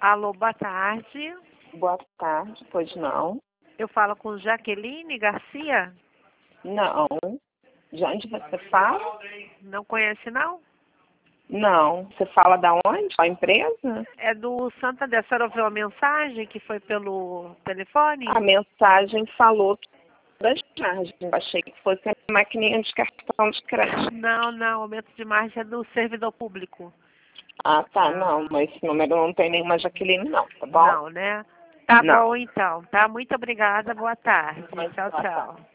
Alô, boa tarde. Boa tarde, pois não? Eu falo com Jaqueline Garcia? Não. De onde você fala? Não conhece, não? Não. Você fala da onde? Qual empresa? É do Santander. A senhora ouviu a mensagem que foi pelo telefone? A mensagem falou das margens. Achei que fosse a maquininha de cartão de crédito. Não. Aumento de margem é do servidor público. Ah, tá. Não, mas esse número não tem nenhuma Jaqueline, não, tá bom? Não, né? Tá Não. bom, então. Tá? Muito obrigada. Boa tarde. Mas, Tchau, boa tchau. tarde.